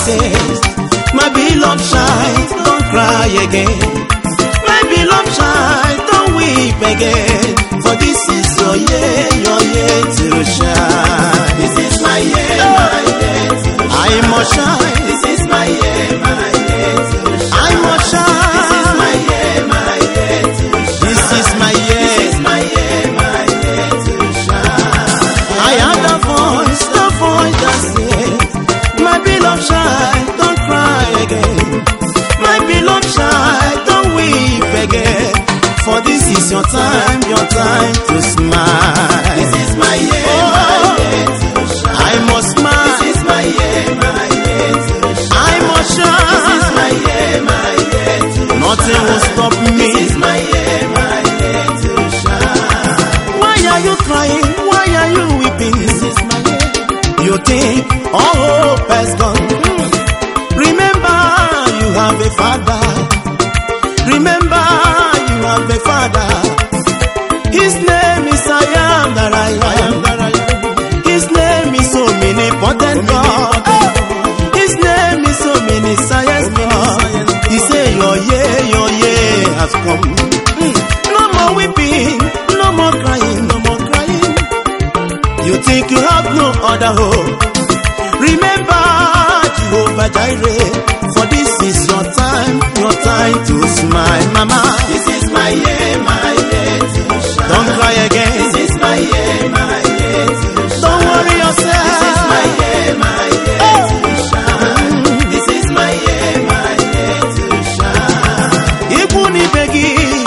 says, my beloved child, don't cry again. My beloved child, don't weep again. For this is your year to shine. This is my year to shine. I must shine. This is my year to shine. I must shine. This is my year to shine. This is my year. This is my year to shine. I heard the voice that said, my beloved child, don't cry again. My beloved child, don't weep again. For this is your time to smile. This is my year to shine. I must smile. This is my year to shine. I must shine. This is my year to shine. Nothing will stop me. This is my year to shine. Why are you crying? Why are you weeping? This is my year. You think all hope has gone. Remember, you have a father. Remember, you have a father. His name is I am that I am. His name is omnipotent God. His name is omniscience God. He say your year has come. No more weeping, no more crying, no more crying. You think you have no other hope. Remember Jehovah Jireh, for this is your time to smile, mama. This is my year to shine. Don't cry again. This is my year to shine. Don't worry yourself. This is my year to shine. This is my year to shine. Ibuni begi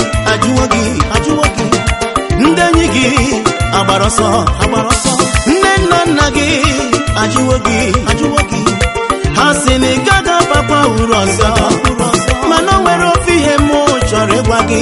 ajuwagi ndenyi gi abaroso nna gi ajuwagi hasini gaga papa uroso mana nwere ofi ihe mụ chọrọ ịgwa gị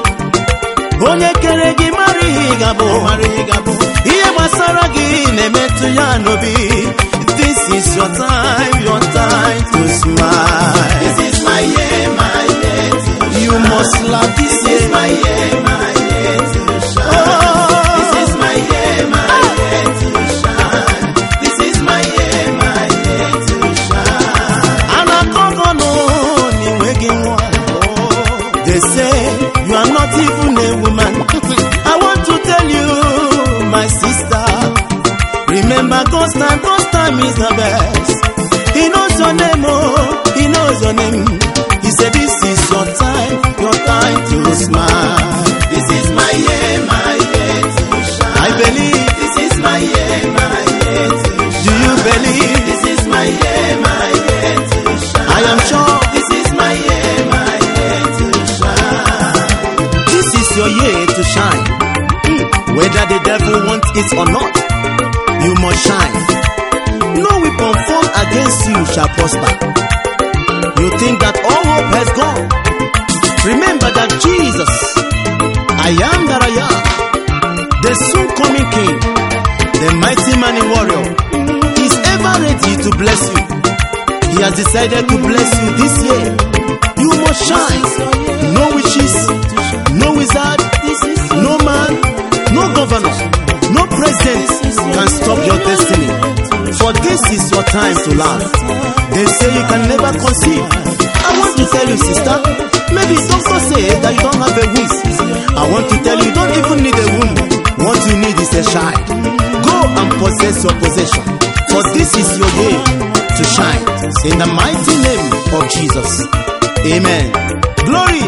onye kere gị mara ihe gabụ ihe gbasara gị na-emetụ ya n'obi. This is your time to smile. This is my year to You must laugh. This is my year to shine. This is my year to shine. This is my year to shine. Anakogono ni wegi nwa. They say you are not even a woman. I want to tell you, my sister, remember God's time is the best. He knows your name, He knows your name. He said this is your time to smile. This is my year to shine. I believe. This is my year to shine. Do you believe? This is my year to shine. I am sure. This is my year to shine. This is your year to shine. Whether the devil wants it or not, you must shine. No weapon formed against you shall prosper. You think that all hope has gone? Remember that Jesus, I am that I am, the soon coming King, the mighty man in warrior, is ever ready to bless you. He has decided to bless you this year. You must shine. No witches, no wizard, no man, no governor, no president can stop your destiny. For this is your time to laugh. They say you can never conceive. I want to tell you, sister, maybe doctor say that you don't have a womb. I want to tell you, you don't even need a womb. What you need is a child. Go and possess your possession. For this is your year to shine. In the mighty name of Jesus. Amen. Glory.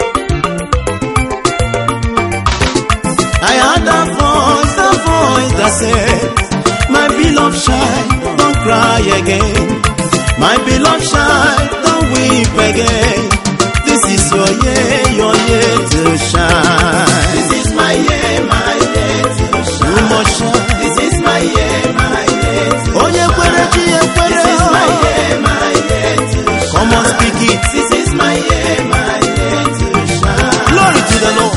I heard a voice that said, my beloved child, don't cry again. My beloved child, don't weep again. This is your year to shine. This is my year to shine. You must shine. This is my year to shine. Onye kwere chi ekwere. This is my year to shine. Come on, speak it. This is my year to shine. Glory to the Lord.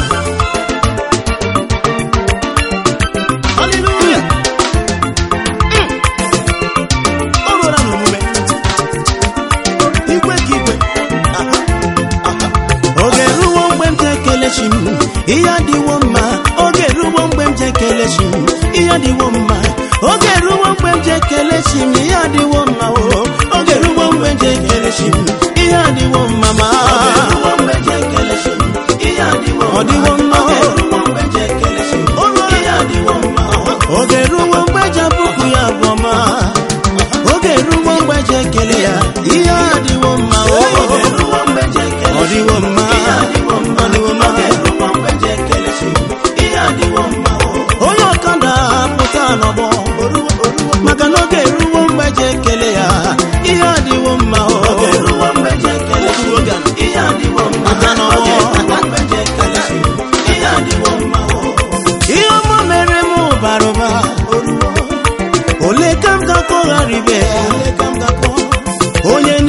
Hallelujah. Orora n'omume. Igwe ka igwe. Oge ruo mgbe m ji ekele chi m, ihe adịwo mma. Oge ruo mgbe m ji ekele chi m, ihe adịwo mma. Oge ruo mgbe m ji ekele chi m, ihe adịwo mma. Oge ruo mgbe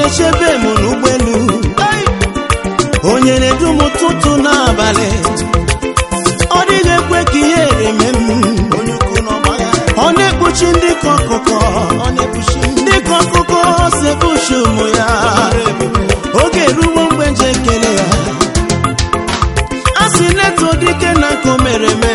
na-echebe m n'ụgbọelu, onye na-edu m ụtụtụ n'abalị, ọ dịghị ekwe ka ihe eme m. Ọ na-ekpuchi ndị ka ọkụkọ, ndị ka ọkụkọ si ekpuchi ụmụ ya. Oge eruwo mgbe nje ekele ya, a sị na-eto dike na nke o mere eme,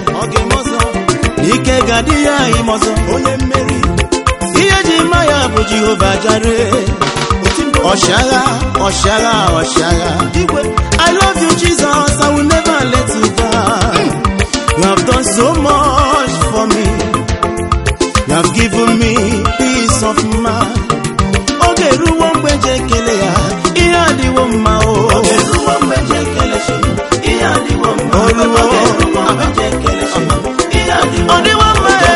ike ga-adị ya ime ọzọ. Onye mmeri, ihe ji ma ya bụ Jehova Jare, ọchịagha, ọchịagha, ọchịagha. I love you Jesus, I will never let you down. You have done so much for me, you have given me peace of mind. Oge ruo mgbe nje ekele ya, ihe adịwo mma o. Oge ruo mgbe nje ekele shi, ihe adịwo mma. Oge ruo mgbe nje ekele shi, ihe adịwo mma.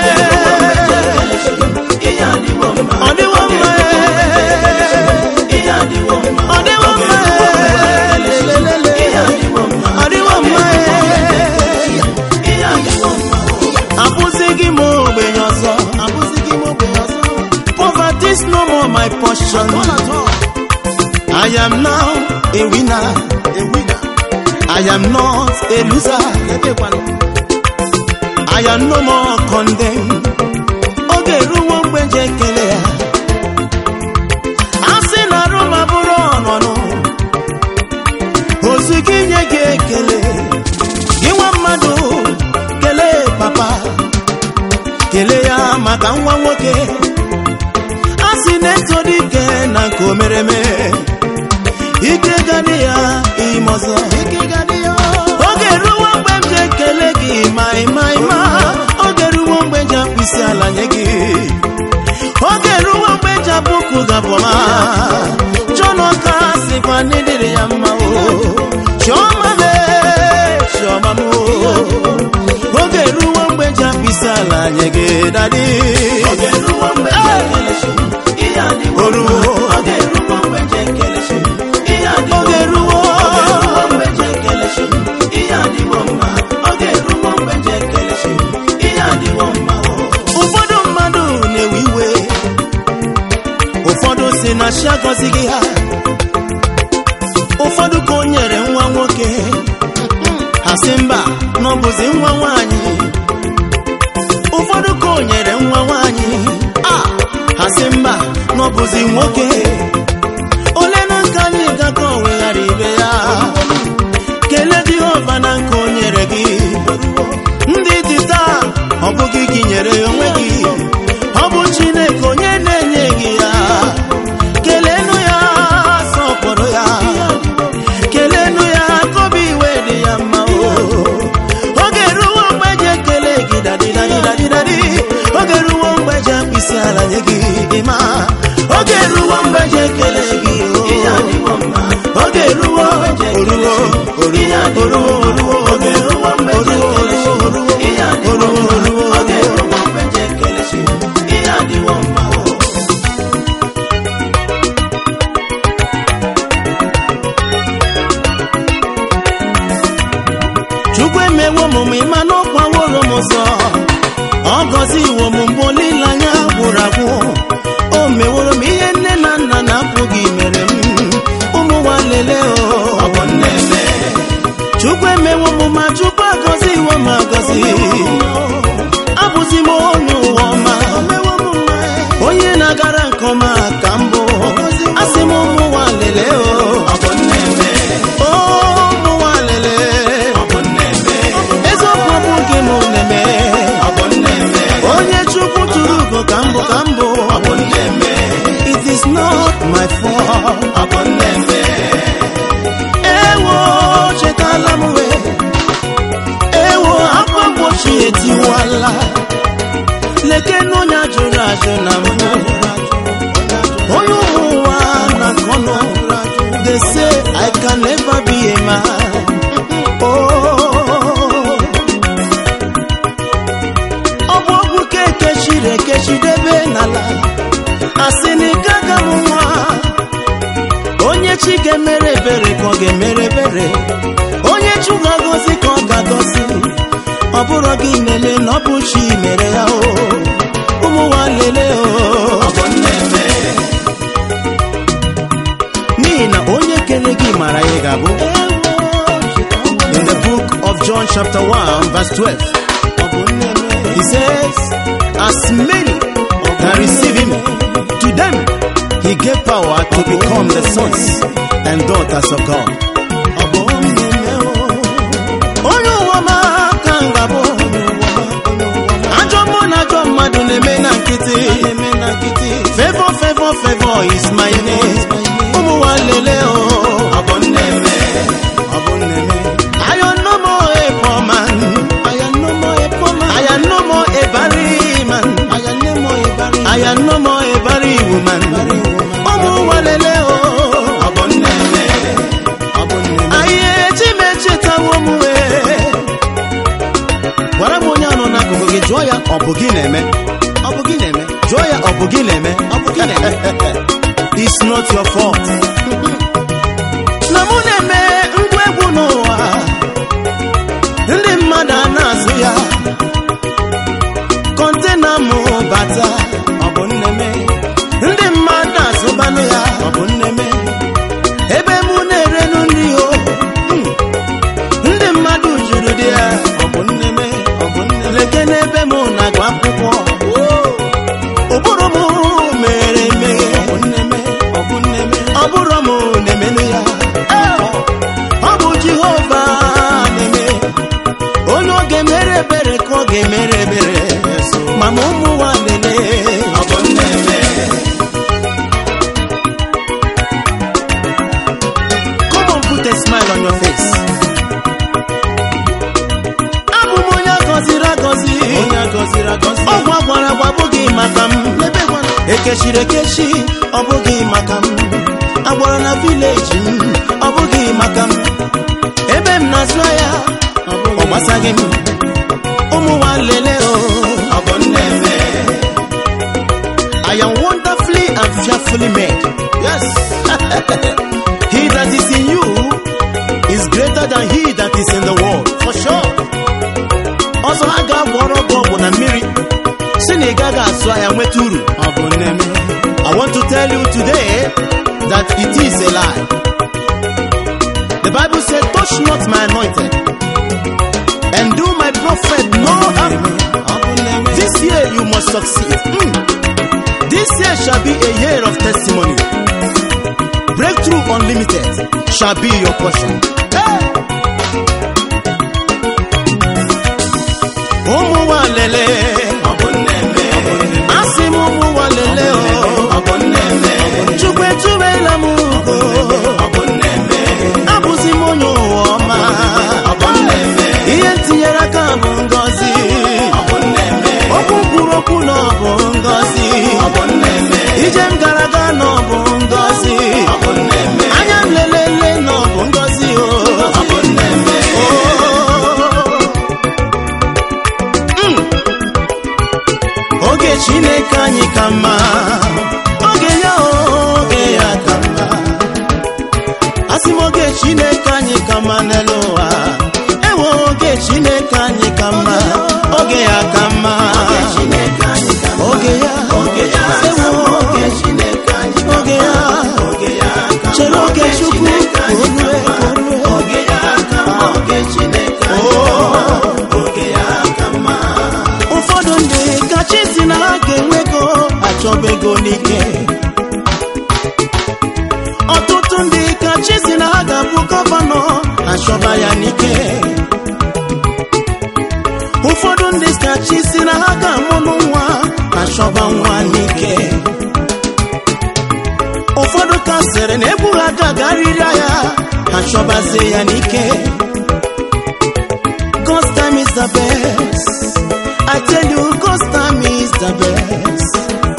Poverty is no more my portion. I am now a winner. I am not a loser. I am no more condemned. Oge ruo mgbe nje ekele ya, asị na Roma bụrụ ọnọnụ, ozu gị nye gị ekele. Gị nwa mmadụ, kelee papa, kelee ya maka nwa nwoke. Asị na-eto dike na nke o mere eme, ike gadị ya ime ọzọ. Oge ruo mgbe m ji ekele gị ma. Oge ruo mgbe ji akpịsị ala nye gị, oge ruo mgbe ji abụkụ gabọma. Chọnọka sịkwa n'ịdịrị ya mma o, chiọma me, chiọma m o. Oge ruo mgbe ji akpịsị ala nye gị dadi. Oge ruo mgbe ji ekele shi, ihe adịwo mma. Oge ruo mgbe ji ekele shi, ihe adịwo mma. Oge ruo mgbe ji ekele shi, ihe adịwo mma. Oge ruo mgbe ji ekele shi, ihe adịwo mma. Ụfọdụ mmadụ na-ewe iwe, ụfọdụ si na chi agọzighị ha, ụfọdụ ka o nyere nwa nwoke, ha sị mba na ọ bụzi nwa nwaanyị. Ụfọdụ ka o nyere nwa nwaanyị, ha sị mba na ọ bụzi nwoke. Ole na nke anyị ga-aga oweghara ibe ya. Kelee Jehova na nke o nyere gị. Ndị dị taa, ọ bụghị gị nyere onwe gị, ọ bụ Chineke onye na-enye gị ya. Keleenụ ya, sọpụrụ ya, keleenụ ya, ka obi iwe dị ya mma o. Oge ruo mgbe ji ekele gị dadi. Oge ruo mgbe ji akpịsị ala nye gị ịma. Oge ruo mgbe ji ekele gị o. Oge ruo, oruo, oge ruo mgbe ji ekele shi, ihe adịwo mma. Oge ruo mgbe ji ekele shi, ihe adịwo mma o. Chukwu emewo m ịma na ọ kwaworo m ụzọ, ọ gọziwo m mgbe olileanya gwụrụ agwụ. O meworo m ihe nne na nna na-apụghị mere m. Ụmụ nwa lelee o, ọ bụ nne eme. Chukwu emewo m ma Chukwu agọziwo m agọzi. Abụzi m onye ụwa ọma, onye na-agara nke ọma ka mbụ. Asị m ụmụ nwa lelee o, ọ bụ nne eme. Ụmụ nwa lelee, ọ bụ nne eme. Eziokwu bụ gị m na-eme, ọ bụ nne eme. Onye Chukwu tụrụ ugo ka mbụ, ọ bụ nne eme. It is not my fault, ọ bụ nne eme. Ewo chetala m we, ewo akwa mgbochi etiwala. Lekenu onye ajụrụ ajụ na mbụ, onye ụmụ ụwa na kọnọ. They say I can never be a man. Ọ bụ ọgwụ ka ekechiri ekechidebe n'ala, asị na ịgaga m nwa. Onye chi ga-emere ebere ka ọ ga-emere ebere, onye Chukwu ga-agọzi ka ọ ga-agọzi. Ọ bụrụ gị na-eme na ọ bụ chi mere ya o. Ụmụ nwa lelee o, ọ bụ nne eme. chapter 1 verse 12. He says, as many that receive him, to them he gave power to become the sons and daughters of God. Favor, favor, favor is my name. I am no more a poor man. I am no more a poor man. I am no more a barren man. I am no more a barren woman. Joya obugineme, obugineme, joya obugineme, obugineme. It's not your fault. Namuneme ngwegwu n'ụwa, ndị mmadụ na-azụ ya. Kontena mụ bata, ọbụnneme. Ndị mmadụ na-azụbanụ ya, ọbụnneme. Ebe mụ na-erenu nri o, ndị mmadụ juru dị ya, ọbụnneme. Leke n'ebe mụ na-agụ akwụkwọ, ụbụrụ mụ mere emeghe, ọ bụrụ mụ na-emenụ ya. Ọ bụ Jehova na-eme, onye ọ ga-emere ebere ka ọ ga-emere ebere, ma ma ụmụ nwa lele. Come on, put a smile on your face. Ọgwụ agwara agwa abụghị maka m, ekechiri ekechi ọ bụghị maka m, agbara na vileji m ọ bụghị maka m, ebe m na-azụ ya ọ gbasaghị m, ụmụ nwa lele o. I am wonderfully and fearfully made. Yes. He that is in you is greater than he that is in the world, for sure. Also, I got water go na mmiri. Sinigaga so I am weturu. I want to tell you today that it is a lie. The Bible said, touch not my anointed and do my prophet no harm. This year you must succeed. This year shall be a year of testimony. Breakthrough unlimited shall be your portion. Hey! Ụmụ walele, asị m ụmụ walele o, chukwu etubela m ugo, abụzi m onye ụwa ọma, ihe tinyere aka bụ ngọzi, okwu kwuru okwu na ọ bụ ngọzi, ije m gara aga na ọ bụ ngọzi, anya m lelele na ọ bụ ngọzi o. Oge Chineke anyị ka mma, oge ya ka mma, asị m oge Chineke anyị ka mma n'elu ụwa, ewe oge Chineke anyị ka mma, oge ya ka mma, oge ya, chere oge Chukwu orue, oge ya ka mma, oge Chineke ụfọdụ ndị kachi si na ha ga-enwe ego achọba ego n'ike, ọtụtụ ndị kachi si na ha ga-abụ gọvanọ achọba ya n'ike, ụfọdụ ndị kachi si na ha ga-amụnụ nwa achọba nwa n'ike, ụfọdụ ka sịrị na egwu ha ga-agarịrị ya achọbazie ya n'ike. God's time is the best. I tell you, God's time is the best.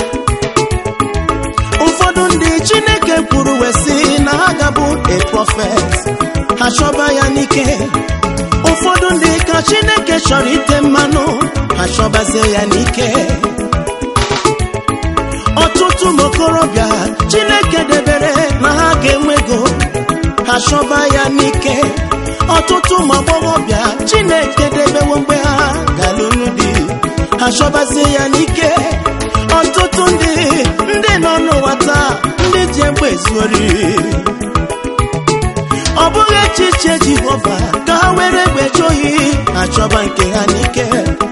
Ụfọdụ ndị Chineke kwuru wee sị na ha ga-abụ a prophet, ha chọba ya n'ike. Ụfọdụ ndị ka Chineke chọrọ ite mmanụ, ha chọbazie ya n'ike. Ọtụtụ ụmụokorobịa Chineke debere na ha ga-enwe ego, ha chọba ya n'ike. Ọtụtụ ụmụ agbọghọbịa Chineke debewo mgbe ha ga-alụ di, ha chọbazie ya n'ike. Ọtụtụ ndị nọ n'ụwa taa, ndị ji egbe ezu ori, ọ bụghị echiche Jehova ka ha were gbejoyi achọba nke ha n'ike.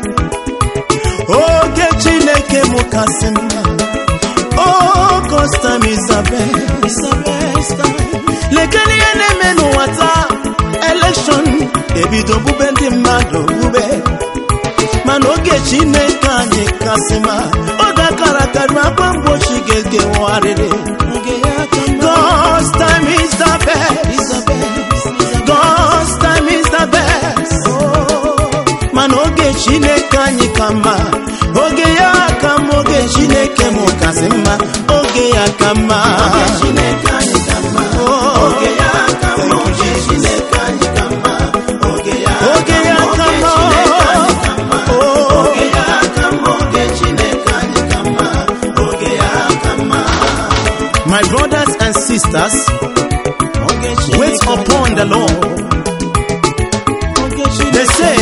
Oge Chineke mụ kasị mma. Oh, God's time is the best time. Lekere ihe na-eme n'ụwa taa, election ebido bube ndị mmadụ bube. Mana oge Chineke anyị kasị mma. Oge akara aka akwa mgbochi ga-ekewagharịrị. God's time is the best. God's time is the best. Mana oge Chineke anyị ka mma. Oge ya ka mma, oge Chineke mụ kasị mma. Oge ya ka mma. Oge Chineke anyị ka mma. Oge ya ka mma, oge Chineke anyị ka mma. Oge ya ka mma. Oge ya ka mma, oge Chineke anyị ka mma. Oge ya ka mma. My brothers and sisters, wait upon the Lord. They say,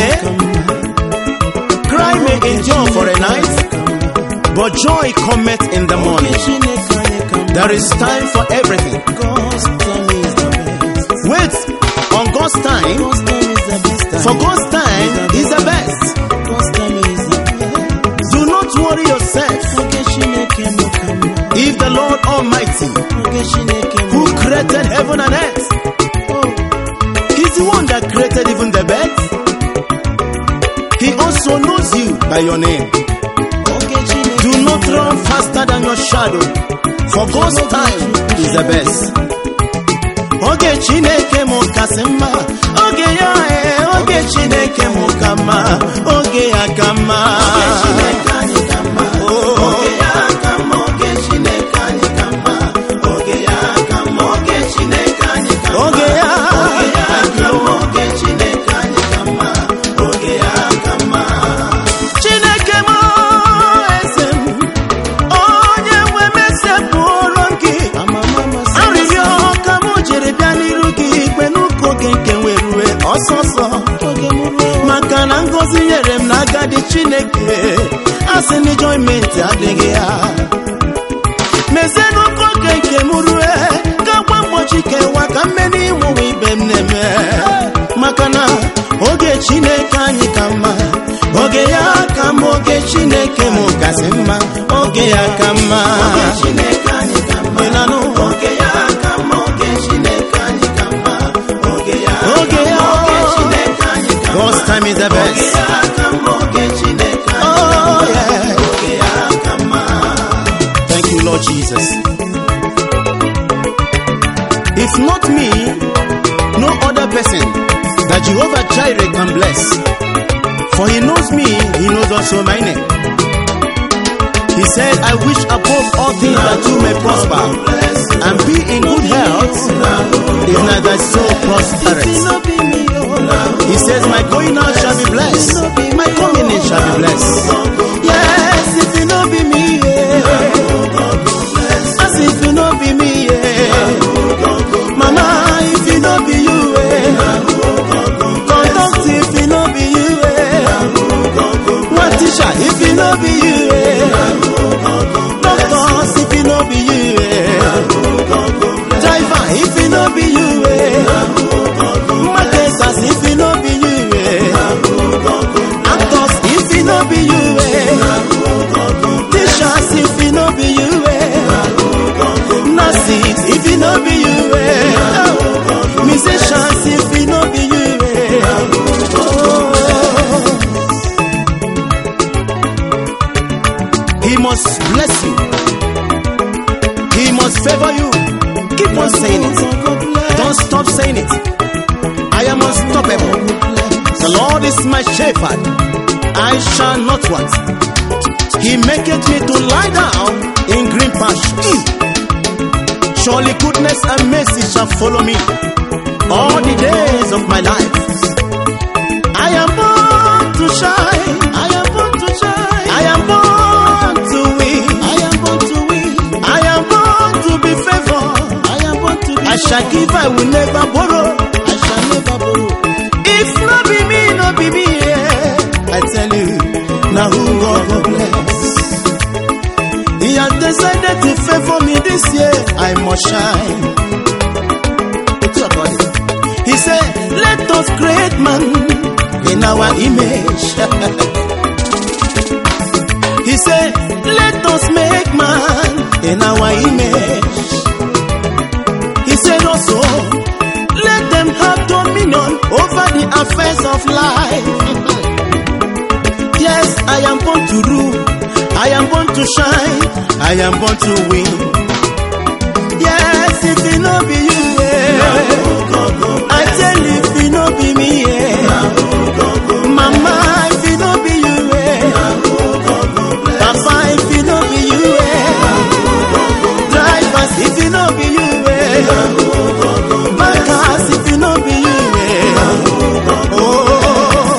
cry may endure for a night, but joy cometh in the morning. There is time for everything. Wait on God's time, for God's time is the best. Do not worry yourself. If the Lord Almighty, who created heaven and earth, He's the one that created even the bed. He also knows you by your name. Do not run faster than your shadow, for God's time is the best. Oge Chineke mụ kasị mma. Oge ya oge Chineke mụ ka mma. Oge ya ka mma. Oge ya ka mma, oge Chineke anyị ka mma. Oge ya ka mma, oge Chineke anyị ka mma. Oge ya ka mma, oge Chineke anyị ka mma. Oge ya ka mma. Chineke mụ eze m, onye nwe m esepụrụ gị. Arịrịọ ka mụ jiri bịa n'iru gị ikpe n'ụka oge nke werue ọsọsọ. Maka na ngọzi nyere m n'agadi Chineke, asị na enjoyment adịghị ya. Mezie n'ụka oge nke m rue, ka gwa mgbochi kewa ka mmeri ịmụwa ibe m na-eme. Maka na oge Chineke anyị ka mma. Oge ya ka mma, oge Chineke mụ kasị mma. Oge ya ka mma. Ịnanụ? Oge ya ka mma, oge Chineke anyị ka mma. Oge ya Chineke anyị ka mma. God's time is the best. Oge ya ka mma, oge Chineke anyị ka mma. Oge ya ka mma. Thank you, Lord Jesus. If not me, no other person that Jehovah Jireh can bless. For He knows me, He knows also my name. He said, I wish above all things that you may prosper and be in good health, if not thy soul prospereth. He says, my going out shall be blessed, my coming in shall be blessed. Yes, if it not be me, as if it not be me, Mama, if it not be you, conduct if it not be you, what teacher if it not be you, doctors if it not be you, driver if it not be you, marketers if it not be you, actors if it not be you, teachers if it not be you, nurses if it not be you, musicians if it not be you. He must bless you. He must favor you. Keep on saying it. Don't stop saying it. I am unstoppable. The Lord is my shepherd. I shall not want. He maketh me to lie down in green pastures. Surely goodness and mercy shall follow me all the days of my life. I am born to shine. I am born to shine. I am born to win. I am born to win. I am born to be favored. I am born to be I shall give, I will never borrow. I shall never borrow. If not be me, not be me. I tell you, now who God will bless. He has decided to favor me this year. I must shine. It's your body. He said, let us create man in our image. He said, let us make man in our image. He said also, let them have dominion over the affairs of life. Yes, I am born to rule, I am born to shine, I am born to win. Yes, if it no be you, I tell you, if it no be me, Mama, if it no be you, Papa, if it no be you, drivers, if it no be you, bankers, if it no be you, oh,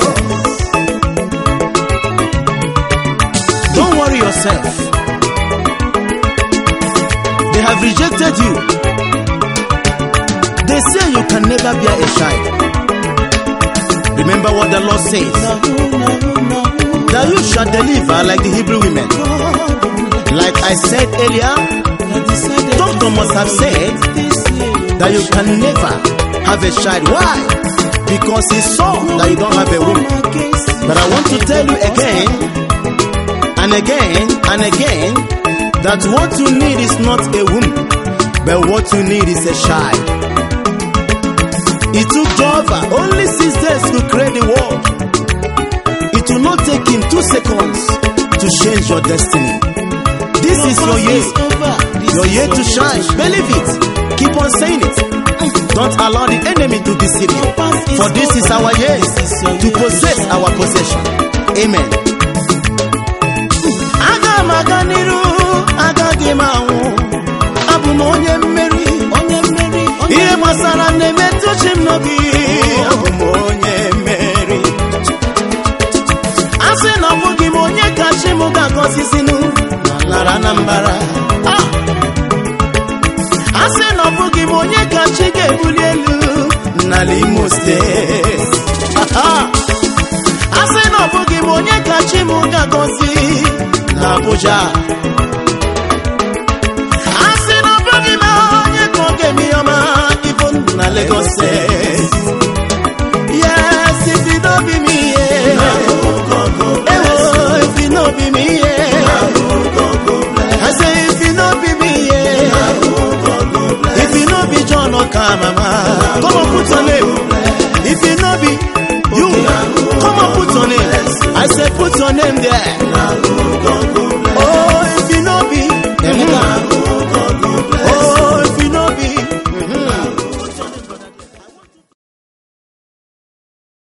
don't worry yourself. They have rejected you. They say you can never be a child. Remember what the Lord says, that you shall deliver like the Hebrew women. Like I said earlier, doctor must have said that you can never have a child. Why? Because he saw that you don't have a womb. But I want to tell you again and again and again that what you need is not a womb, but what you need is a child. It took Jehovah only 6 days to create the world. It will not take him 2 seconds to change your destiny. This is your year. Your year to shine. Believe it. Keep on saying it. Don't allow the enemy to deceive you. For this is our year to possess our possession. Amen. Agamaganiru, agagimawu, abumonye mmeri, ihe masara nemetu chimnogi, abumonye mmeri. Asi na bugi monye kachimu kakosisinu, nalara nambara. Asi na bugi monye kachige bulielu, nalimo state. Asi na bugi monye kachimu kakosi, Abuja. Asi na bugi monye koke miyama, even na Lagos State. Yes, if it don't be me, if it don't be me, I say if it don't be me, if it don't be John or Kamama, come on put your name. If it don't be you, come on put your name. I say put your name there.